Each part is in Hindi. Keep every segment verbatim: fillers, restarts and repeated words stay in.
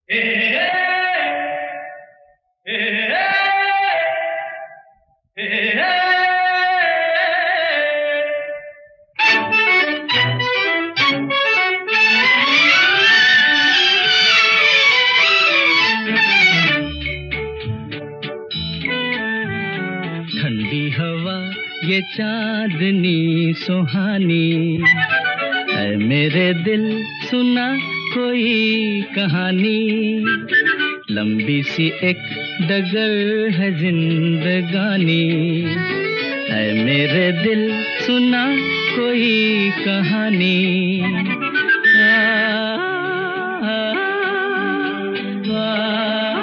ठंडी हवा ये चांदनी सुहानी है, मेरे दिल सुना कोई कहानी। लंबी सी एक डगर है जिंदगानी है, मेरे दिल सुना कोई कहानी। आ, आ, आ,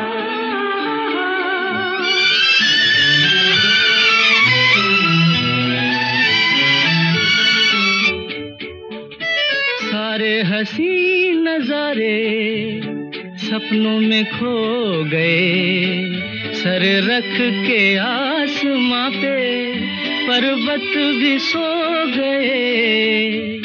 सारे हंसी नजारे सपनों में खो गए, सर रख के आसमां पे पर्वत भी सो गए।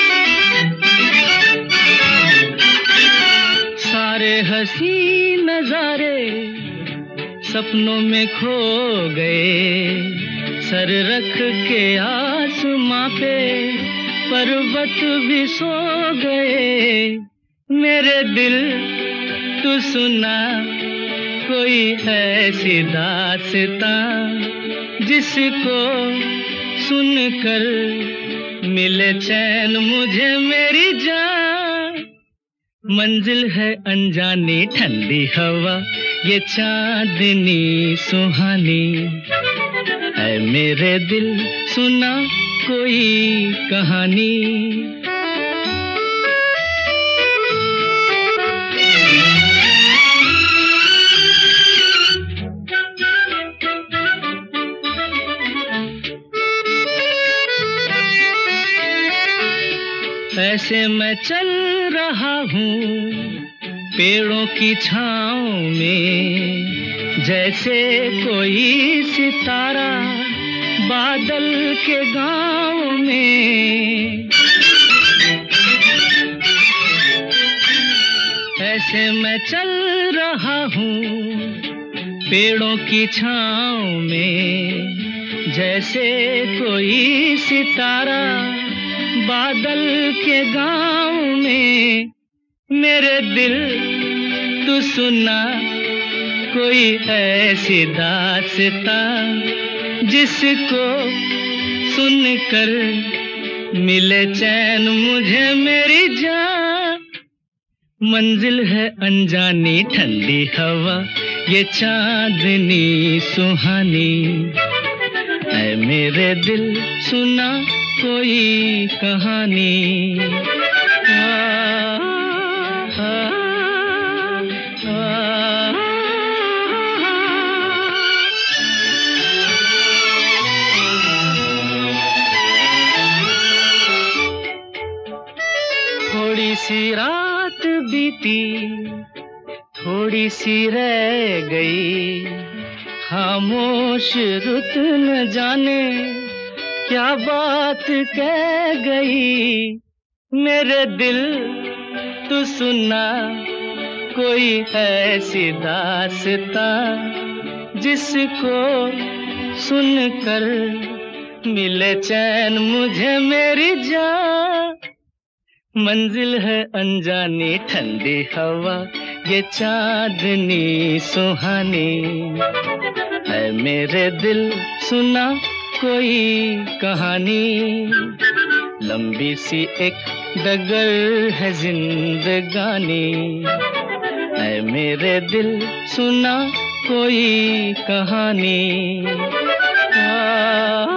सारे हंसी नजारे सपनों में खो गए, सर रख के आसमां पे पर्वत भी सो गए। मेरे दिल तू सुना कोई ऐसी दास्तां, जिसको सुनकर मिले चैन मुझे मेरी जान। मंजिल है अनजानी ठंडी हवा ये चांदनी सुहानी है, मेरे दिल सुना कोई कहानी। ऐसे मैं चल रहा हूँ पेड़ों की छाँव में, जैसे कोई सितारा बादल के गाँव में। ऐसे मैं चल रहा हूँ पेड़ों की छाँव में, जैसे कोई सितारा बादल के गाँव में। मेरे दिल तू सुना कोई ऐसी दास्तां, जिसको सुनकर मिले चैन मुझे मेरी जान। मंजिल है अनजानी ठंडी हवा ये चांदनी सुहानी है, मेरे दिल सुना कोई कहानी। आ, आ, आ, थोड़ी सी रात बीती थोड़ी सी रह गई, खामोश रुत न जाने क्या बात कह गई। मेरे दिल तू सुना कोई ऐसी दास्तां, जिसको सुनकर मिले चैन मुझे मेरी जान। मंजिल है अनजानी ठंडी हवा ये चांदनी सुहानी है, मेरे दिल सुना कोई कहानी। लंबी सी एक डगर है जिंदगानी है, मेरे दिल सुना कोई कहानी। आ,